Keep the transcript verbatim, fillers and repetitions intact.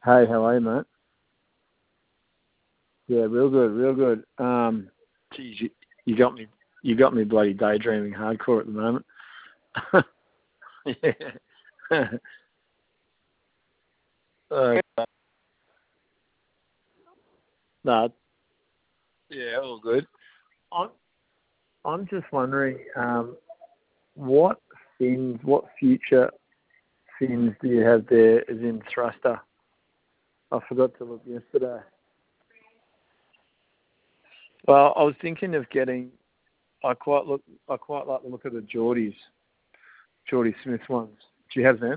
Hey, how are you, mate? Yeah, real good, real good. Um, geez, you, you got me, you got me bloody daydreaming hardcore at the moment. yeah. uh, no, yeah, all good. I'm, I'm just wondering, um, what fins, what future fins do you have there as in thruster? I forgot to look yesterday. Well, I was thinking of getting. I quite look. I quite like the look of the Geordies, Geordie Smith ones. Do you have them?